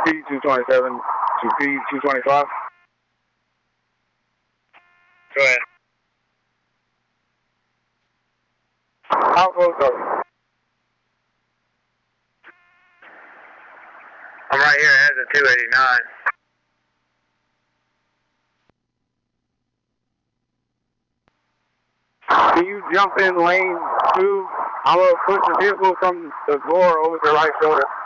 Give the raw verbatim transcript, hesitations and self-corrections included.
P two twenty-seven to P two twenty-five. Go ahead. How close are you? I'm right here at the two eighty-nine. Can you jump in lane two? I'm going to push the vehicle from the door over to the right shoulder.